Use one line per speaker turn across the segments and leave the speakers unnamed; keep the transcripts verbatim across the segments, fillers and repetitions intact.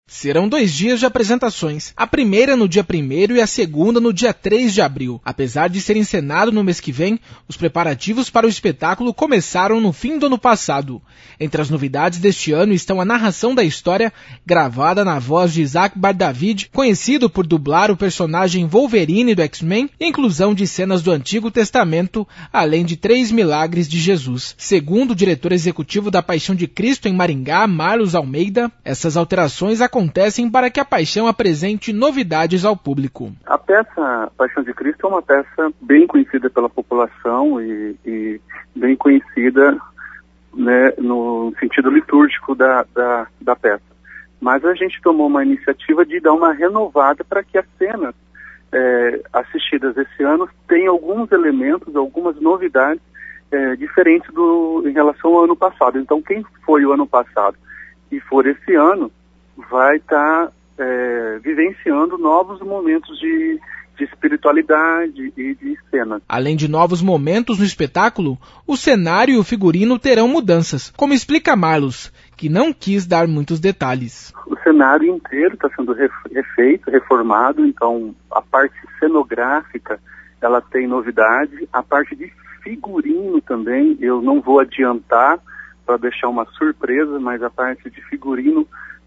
Serão dois dias de apresentações, a primeira no dia primeiro e a segunda no dia três de abril. Apesar de ser encenado no mês que vem, os preparativos para o espetáculo começaram no fim do ano passado. Entre as novidades deste ano estão a narração da história, gravada na voz de Isaac Bar-David, conhecido por dublar o personagem Wolverine do X-Men, e inclusão de cenas do Antigo Testamento, além de três milagres de Jesus. Segundo o diretor executivo da Paixão de Cristo em Maringá, Marlos Almeida, essas alterações acontecem acontecem para que a Paixão apresente novidades ao público.
A peça Paixão de Cristo é uma peça bem conhecida pela população e, e bem conhecida, né, no sentido litúrgico da, da, da peça. Mas a gente tomou uma iniciativa de dar uma renovada para que as cenas é, assistidas esse ano tenham alguns elementos, algumas novidades é, diferentes do, em relação ao ano passado. Então, quem foi o ano passado e for esse ano, vai estar tá, é, vivenciando novos momentos de, de espiritualidade e de cena.
Além de novos momentos no espetáculo, o cenário e o figurino terão mudanças, como explica Marlos, que não quis dar muitos detalhes.
O cenário inteiro está sendo refeito, reformado, então a parte cenográfica ela tem novidade, a parte de figurino também, eu não vou adiantar para deixar uma surpresa, mas a parte de figurino,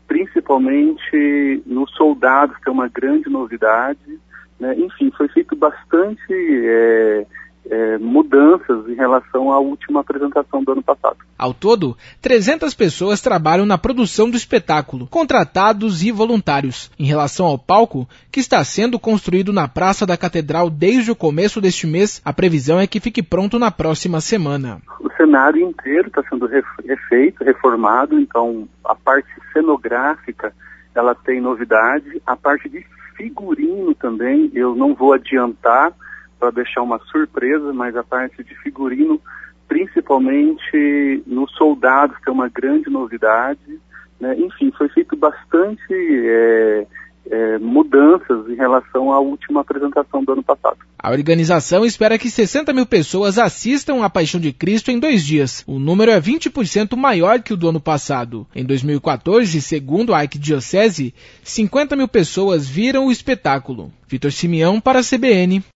principalmente nos soldados, que é uma grande novidade, né? Enfim, foi feito bastante é, é, mudanças em relação à última apresentação do ano passado.
Ao todo, trezentas pessoas trabalham na produção do espetáculo, contratados e voluntários. Em relação ao palco, que está sendo construído na Praça da Catedral desde o começo deste mês, a previsão é que fique pronto na próxima semana.
O cenário inteiro está sendo refeito, reformado, então a parte cenográfica ela tem novidade, a parte de figurino também, eu não vou adiantar para deixar uma surpresa, mas a parte de figurino, principalmente nos soldados, que é uma grande novidade, né? Enfim, foi feito bastante é, é, mudanças em relação à última apresentação do ano passado.
A organização espera que sessenta mil pessoas assistam à Paixão de Cristo em dois dias. O número é vinte por cento maior que o do ano passado. Em dois mil e quatorze, segundo a Arquidiocese, cinquenta mil pessoas viram o espetáculo. Vitor Simeão para a C B N.